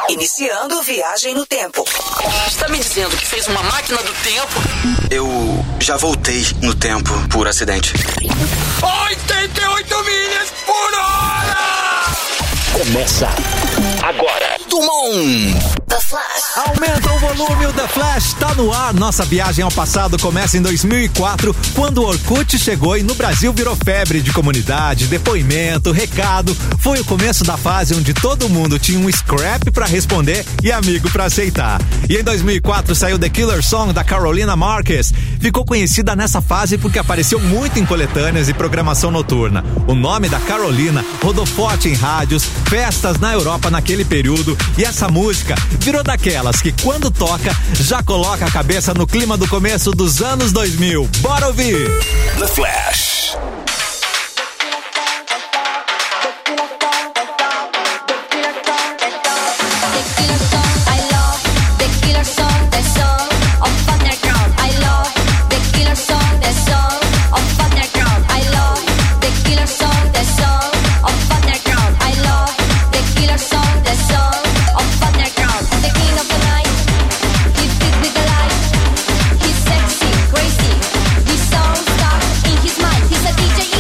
Iniciando viagem no tempo. Está me dizendo que fez uma máquina do tempo? Eu já voltei no tempo por acidente. 88 milhas por hora! Começa agora. Dumont! The Flash. Aumenta o volume, o The Flash tá no ar. Nossa viagem ao passado começa em 2004, quando o Orkut chegou e no Brasil virou febre de comunidade, depoimento, recado. Foi o começo da fase onde todo mundo tinha um scrap pra responder e amigo pra aceitar. E em 2004 saiu The Killer Song da Carolina Marques. Ficou conhecida nessa fase porque apareceu muito em coletâneas e programação noturna. O nome da Carolina rodou forte em rádios, festas na Europa naquele período, e essa música virou daquelas que quando toca já coloca a cabeça no clima do começo dos anos 2000. Bora ouvir! The Flash. DJ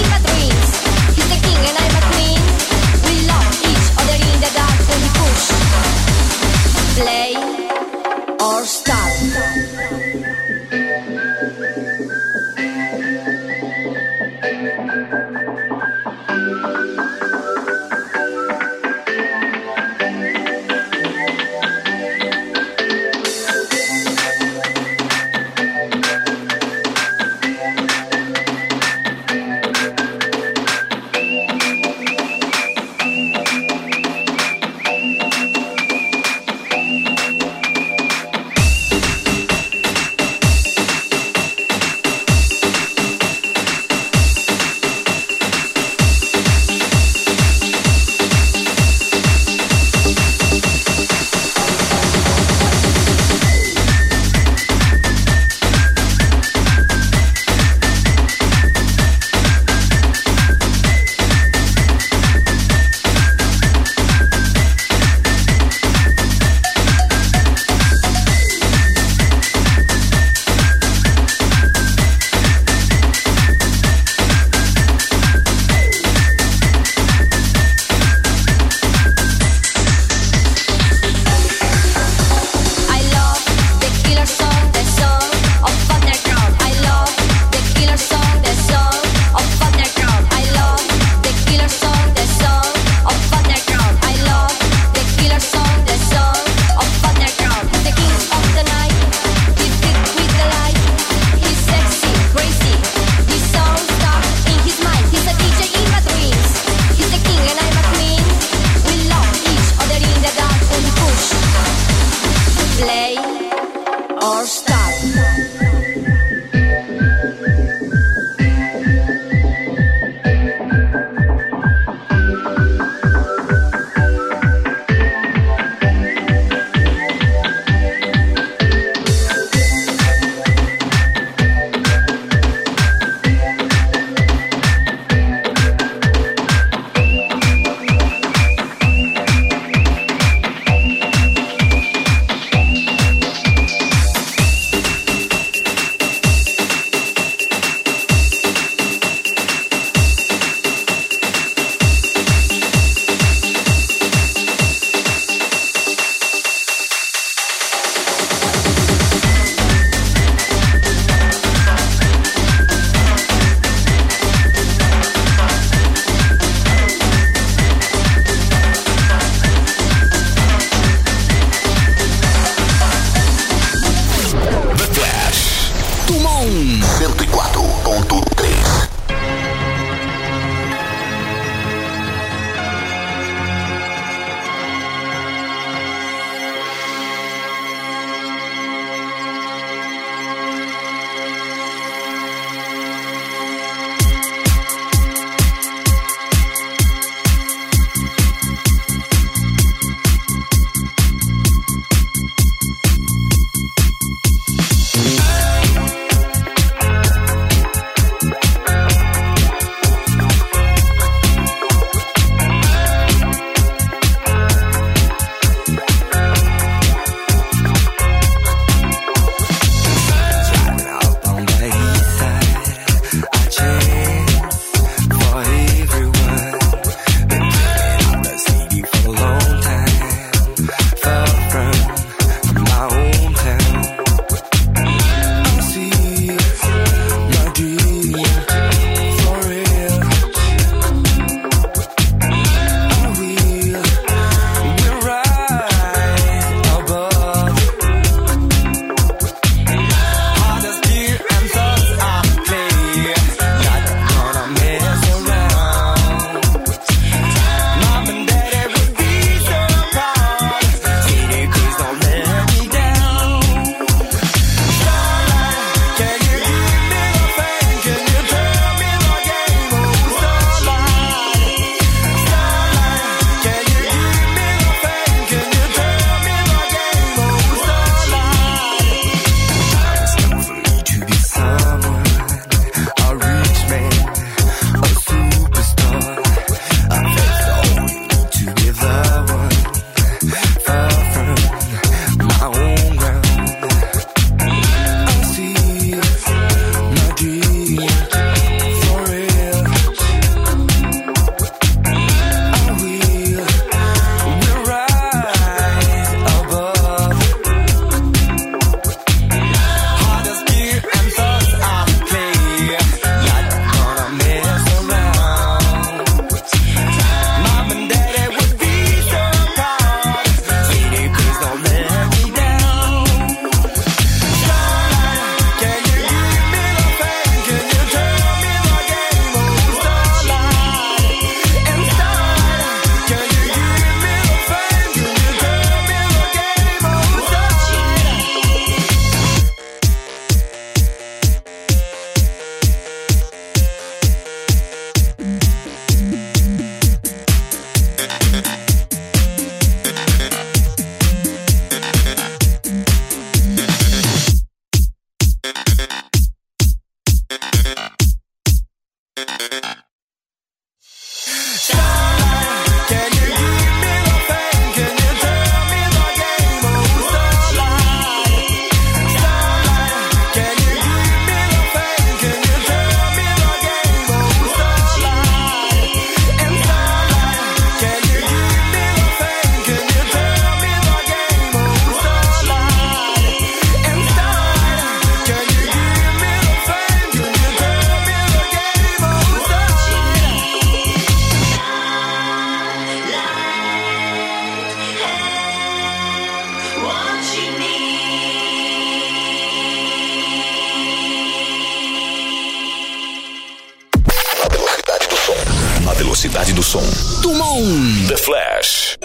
som. Dumont. The Flash.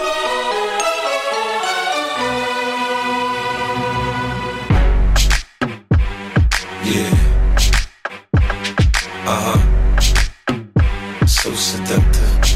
Yeah. So seductive.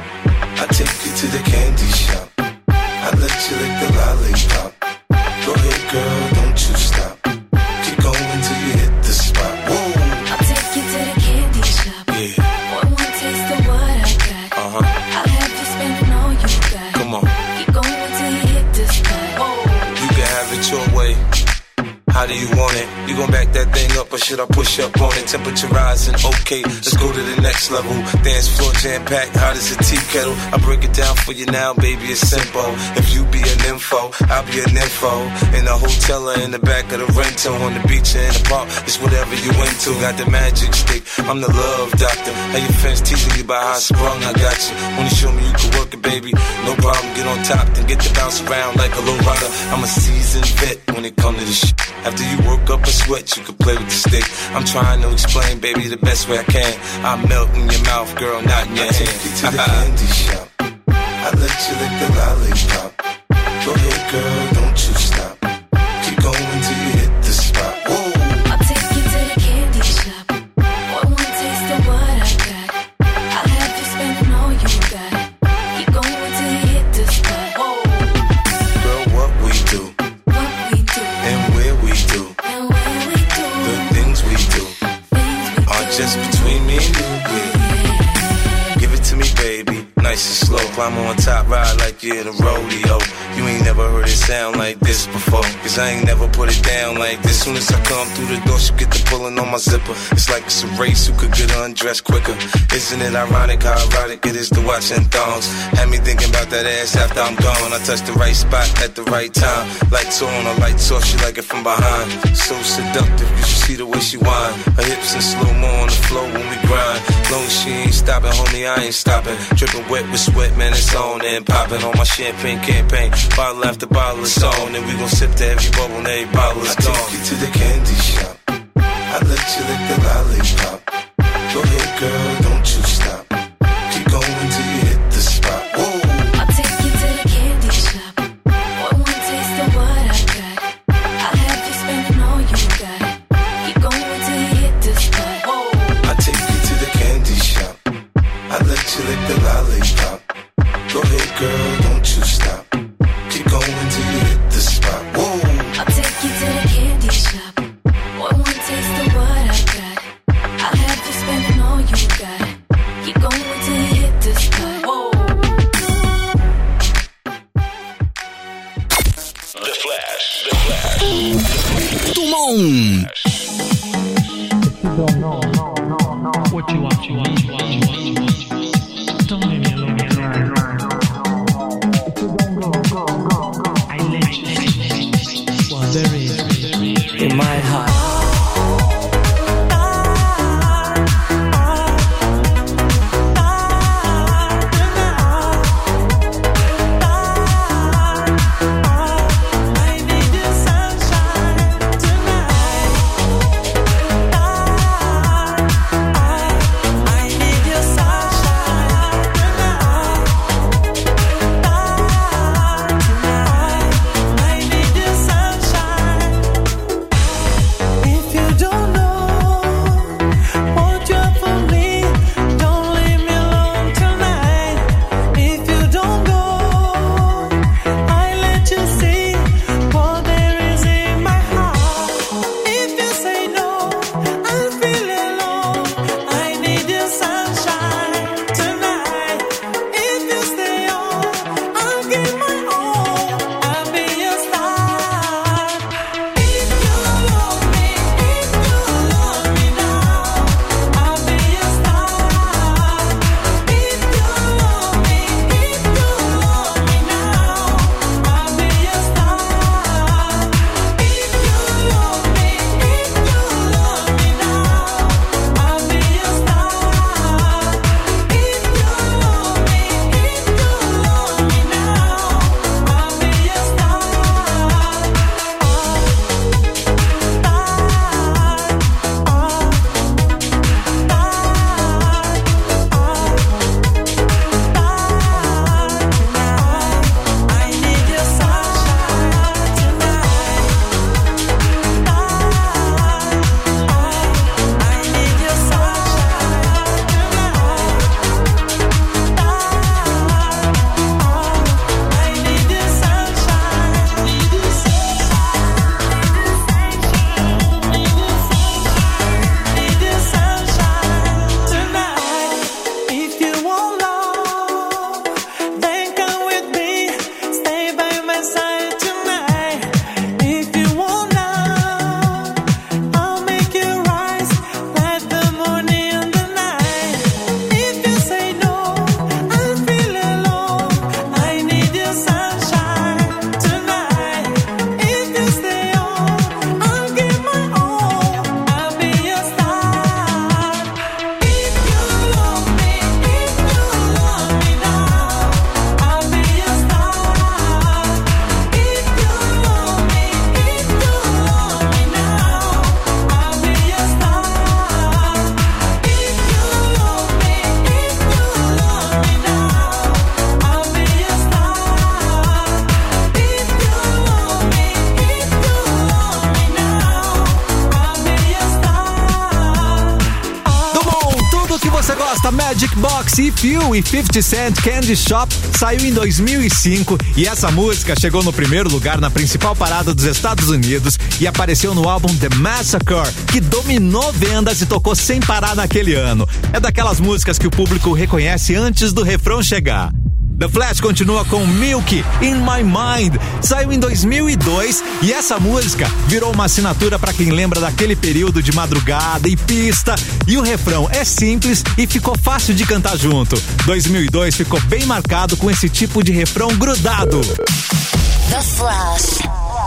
I take you to the candy shop. I let you lick the lollipop. Go ahead, girl, don't you stop. Keep going till you hit the spot. Whoa. I'll take you to the candy shop. Yeah. Boy, one taste of what I got. I'll have you spending all you got. Come on. Keep going till you hit the spot. Whoa. You can have it your way. How do you want it? You gon' back that thing up or should I push up on it? Temperature rising, okay, let's go to the next level. Dance floor jam-packed, hot as a tea kettle. I break it down for you now, baby, it's simple. If you be an info, I'll be an info. In a hotel or in the back of the rental, on the beach or in the park, it's whatever you into. Got the magic stick, I'm the love doctor. How your friends teasing you about how I sprung, I got you. Wanna show me you can work it, baby? No problem, get on top, then get to bounce around like a low rider. I'm a seasoned vet when it comes to this shit. After you work up a sweat, you can play with the stick. I'm trying to explain, baby, the best way I can. I melt in your mouth, girl, not in your hand. I take you to the candy shop. I let you lick the lollipop. Go ahead, girl, don't you stop. Keep going till you hit the spot. Whoa. I'll take you to the candy shop. Boy, one taste of what I got. I'll have you spending all you got. Keep going till you hit the spot. Whoa. Girl, what we do, What we do, and where we do, and where we do, the things we do things we are do. just between me and you. Yeah. Give it to me, baby, nice and slow. Climb on top, ride like you're in a rodeo. You ain't never heard it sound like this before, cause I ain't never put it down like this. Soon as I come through the door, she get the pulling on my zipper. It's like it's a race, who could get undressed quicker. Isn't it ironic how erotic it is to watch in thongs? Had me thinking about that ass after I'm gone. I touched the right spot at the right time. Lights on, or lights off, she like it from behind. So seductive, you should see the way she whine. Her hips in slow-mo on the floor when we grind. Long as she ain't stopping, homie, I ain't stopping. Dripping wet with sweat, man, it's on and popping on my champagne campaign. Bottle after bottle is on, and we gon' sip to every bubble and every bottle is gone. I take you to the candy shop. I let you lick the lollipop. Go ahead, girl, don't you stop. Keep going till you hit the spot. Whoa. I'll take you to the candy shop. Boy, one taste of what I got. I'll have you spending all you got. Keep going till you hit the spot. Whoa. I take you to the candy shop. I let you lick the lollipop. Go ahead, girl, don't you stop. Keep going till you hit the spot. Whoa. I'll take you to the candy shop. Boy, one taste of what I got. I'll have you spending all you got. Keep going till you hit the spot. Whoa. The Flash. The Flash. Dumont. What you want? Don't leave me alone. I let you. Well, there is in my heart. I need your artista Magic Box, If You e 50 Cent Candy Shop saiu em 2005 e essa música chegou no primeiro lugar na principal parada dos Estados Unidos e apareceu no álbum The Massacre, que dominou vendas e tocou sem parar naquele ano. É daquelas músicas que o público reconhece antes do refrão chegar. The Flash continua com Milk, In My Mind, saiu em 2002 e essa música virou uma assinatura para quem lembra daquele período de madrugada e pista, e o refrão é simples e ficou fácil de cantar junto. 2002 ficou bem marcado com esse tipo de refrão grudado. The Flash.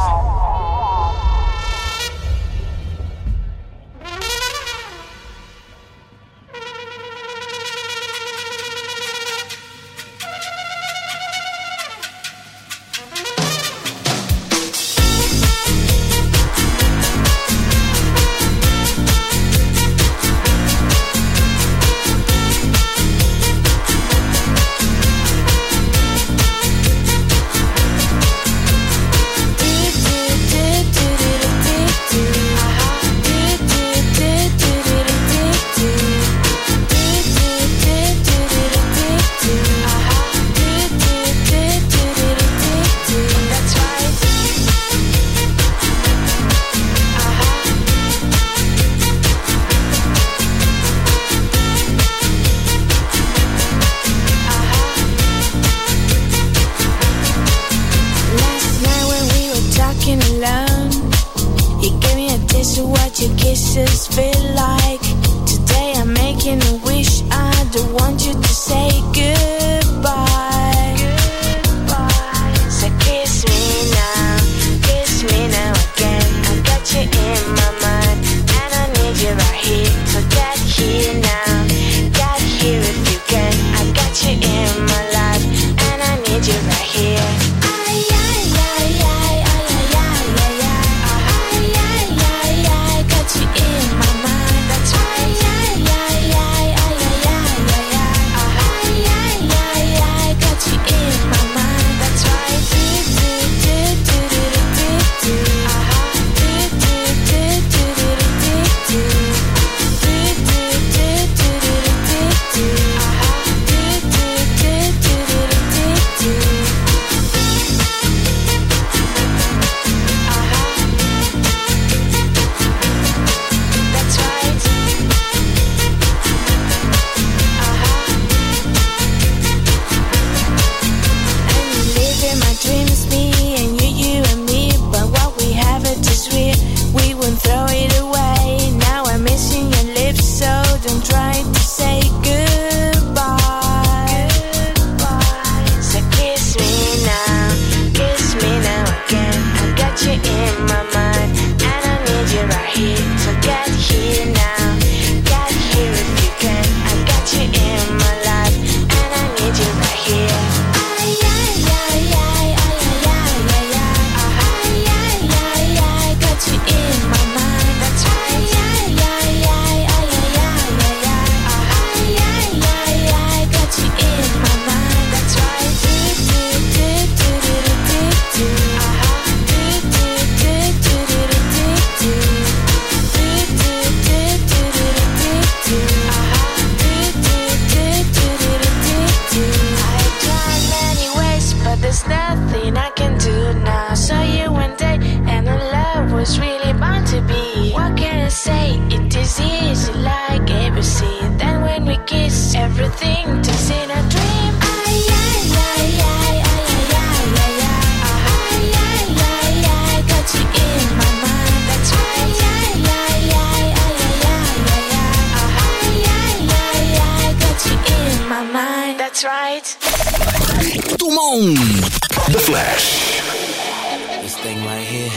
The Flash. This thing right here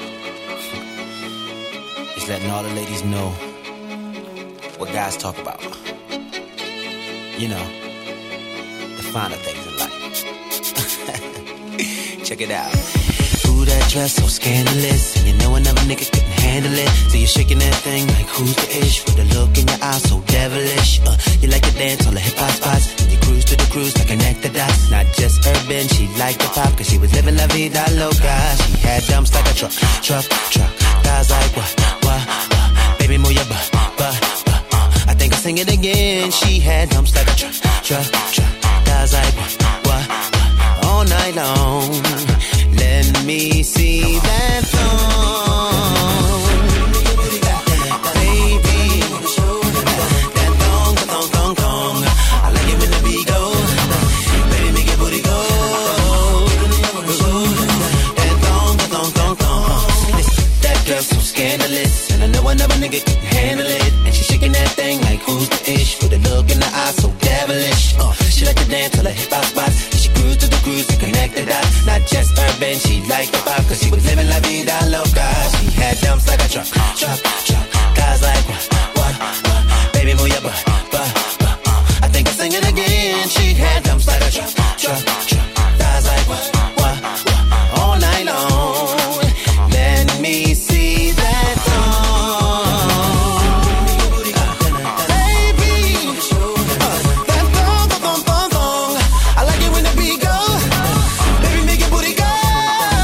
is letting all the ladies know what guys talk about. You know, the finer things in life. Check it out. Ooh, that dress so scandalous. You know another nigga couldn't handle it. So you're shaking that thing like who's the ish? With a look in your eyes so devilish. You like to dance on the hip hop spots. And you cruise to the cruise like an dots. Not just urban, she liked the pop. Cause she was living la vida loca. She had dumps like a truck. Thighs like what? Baby, move your butt. I think I sing it again. She had dumps like a truck. Guys like what? All night long. Let me see that thong, baby. That thong. I like it when the beat go. Baby, make your booty go. That thong. That girl so scandalous, and I know another nigga can handle it. And she shaking that thing like who's the ish, with a look in the eye so devilish. She like to dance till her hip hop spots. She cruise to the cruise and connect the dots. Not just urban, she liked the pop, cause she was living la vida loca. She had dumps like a truck. Guys like what? Baby, move your butt. I think I'll sing it again. She had dumps like a truck. Guys like what? All night long. Let me see that thong, baby. That thong. I like it when the beat go. Baby, make your booty go.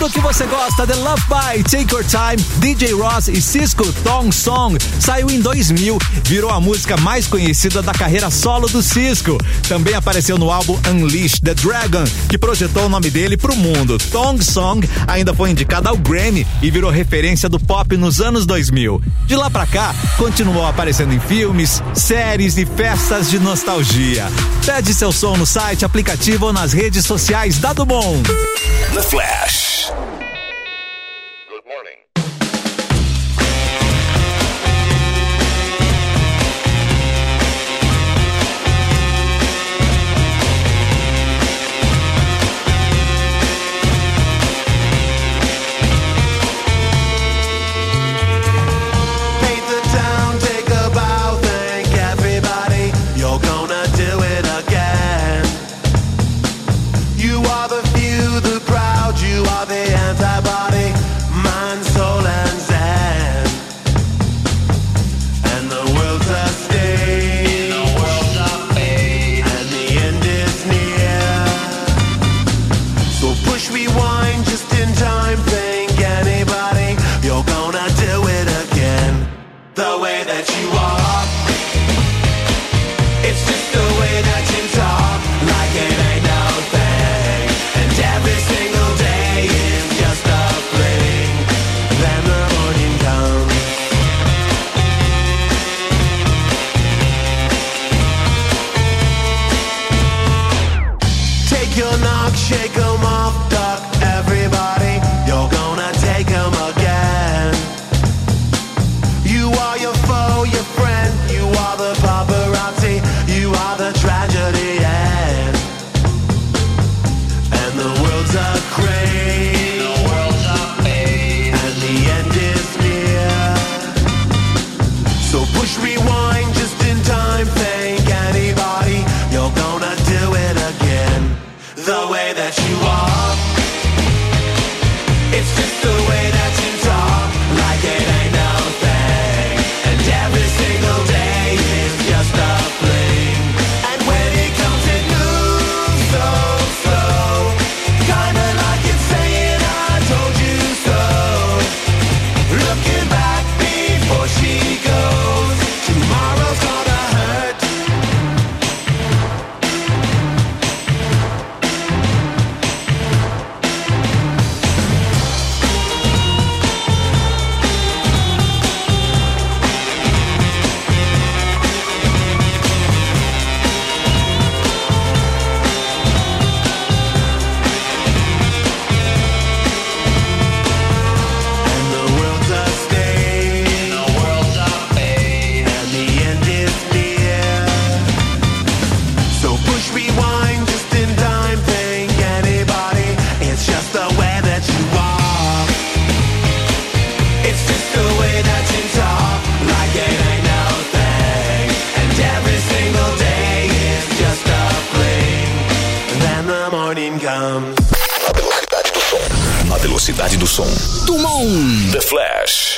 Tudo que você gosta de Love By, Take Your Time, DJ Ross e Cisco, Thong Song, saiu em 2000, virou a música mais conhecida da carreira solo do Cisco. Também apareceu no álbum Unleash the Dragon, que projetou o nome dele pro mundo. Thong Song ainda foi indicada ao Grammy e virou referência do pop nos anos 2000. De lá pra cá, continuou aparecendo em filmes, séries e festas de nostalgia. Pede seu som no site, aplicativo ou nas redes sociais da Dumont. The Flash. Good morning. Na velocidade do som. Dumont. The Flash.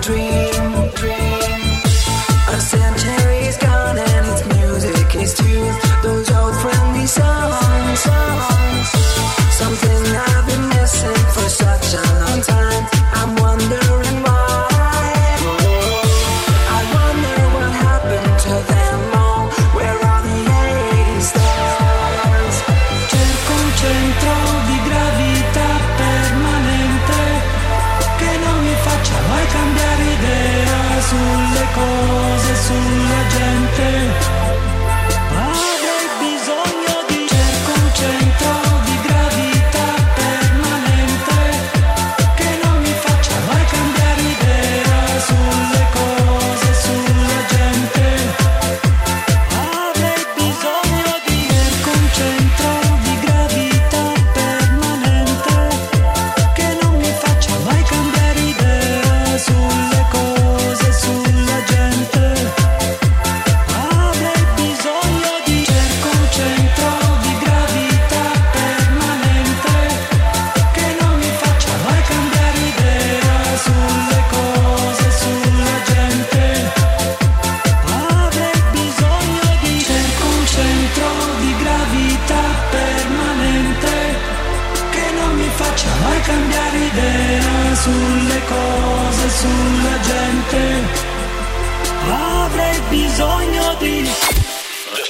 sulle cose, sulla gente. Avrei bisogno di The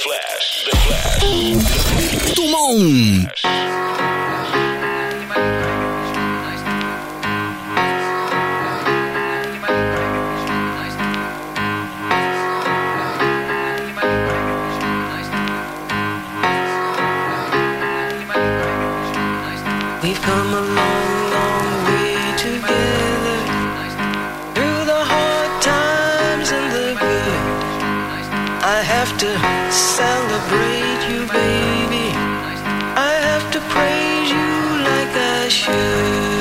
Flash. Tumon. We've come a long, long way together, through the hard times and the good. I have to celebrate you, baby. I have to praise you like I should.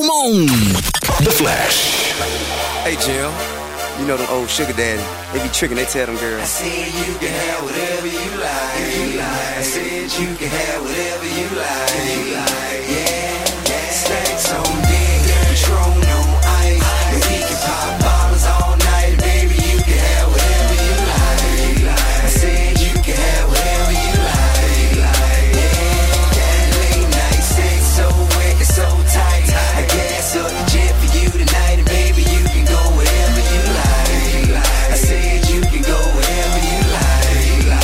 Dumont. The Flash. Hey, Jill. You know them old sugar daddy. They be tricking, they tell them girls. I said you can have whatever you like. I said you can have whatever you like. Yeah. Stacks on deck, Patron on ice. And we can pop bottles all night. Baby, you can have whatever you like. I said you can have whatever you like. Yeah. Late night sex, so wet and so tight. I gas up the jet for you tonight. And baby, you can go wherever you like. I said you can go wherever you like.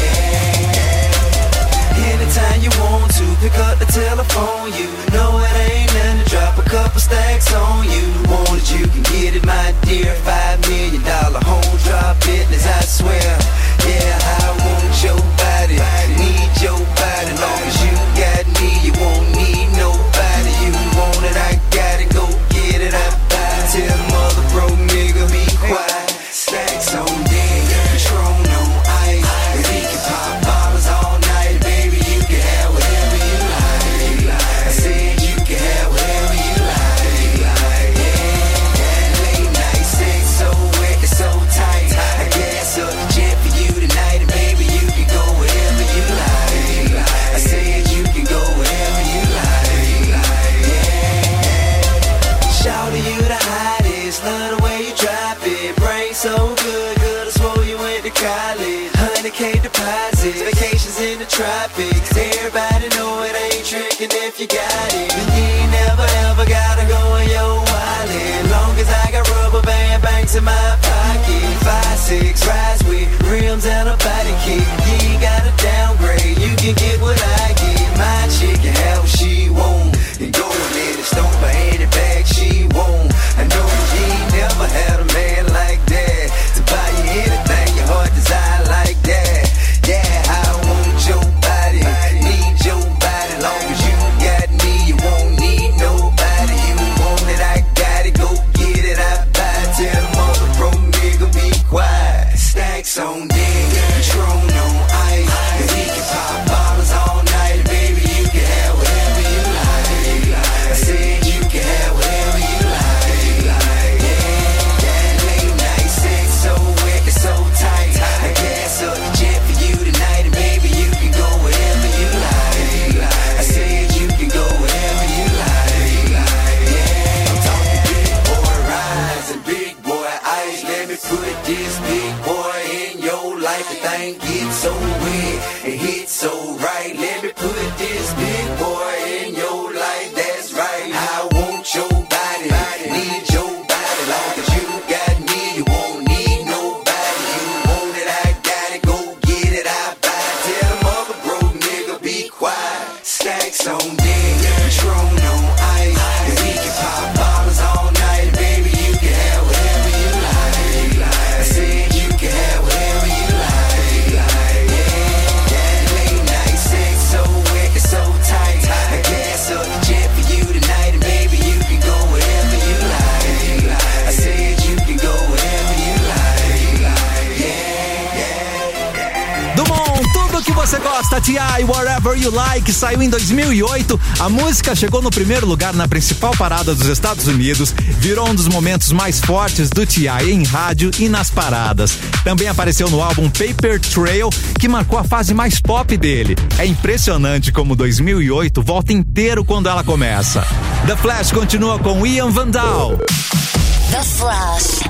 Yeah. Anytime you want to, pick up the telephone. You know it ain't nothing to drop a couple stacks on you. Want it, you can get it, my dear. $5 million home drop business, I swear. Yeah, I want your body, need your body. Long as you got me, you won't need nobody. You want it, I got it, go get it, I buy it. Tell mother broke nigga be quiet. Stacks on deck, Patron on ice. And we can pop bottles all night, baby. You can have whatever you like. I said you can have whatever you like. Yeah. Late night sex, so wet and so tight. I gas up the jet for you tonight, and baby you can go wherever you like. I said you can go wherever you like. Yeah. Shawty, you the hottest, love the way you drop it. Brain so good, I swore you went to college. 100K deposits, vacations in the tropics. Everybody know it ain't tricking if you got it. And you ain't never ever gotta go in your wallet. Long as I got rubber band banks in my pocket. 5'6", rides with rims and a body kick. You ain't gotta downgrade, you can get what I get. My chick can have what she want. And go and let it stomp for any bag she want. I know you ain't never had a man like that to buy you anything your heart desire like that. Yeah, I want your body, need your body. Long as you got me, you won't need nobody. You want it, I got it, go get it, I buy it. Tell the mother broke nigga be quiet. Stacks on deck, Patron on ice. And we can pop bottles all night, baby. You can have whatever you like. I said you can have whatever you like. Yeah. Late night sex, so wet and so tight. I gas up the jet for you tonight, and baby you can go wherever you like. I said you can go wherever you like. Yeah. I'm talking big boy rides and big boy ice. Let me put this big boy in your life. The thing gets so wet and hits so right. Let me put this big boy in your life. That's right. I want your body, need your body. Long as you got me, you won't need nobody. You want it, I got it, go get it, I buy it. Tell the mother broke nigga be quiet. Stacks on deck, Patron on ice. And we can pop bottles all night, baby. You can have whatever you like. I said you can have whatever you like. Yeah. Late night sex, so wet and so tight. I gas up the jet for you tonight, and baby you can go wherever you like. I said you can go wherever you like. Yeah. Dumont, tudo que você gosta, T.I., Whatever You Like, saiu em 2008. A música chegou no primeiro lugar na principal parada dos Estados Unidos, virou um dos momentos mais fortes do T.I. em rádio e nas paradas. Também apareceu no álbum Paper Trail, que marcou a fase mais pop dele. É impressionante como 2008 volta inteiro quando ela começa. The Flash continua com Ian Vandal. The Flash.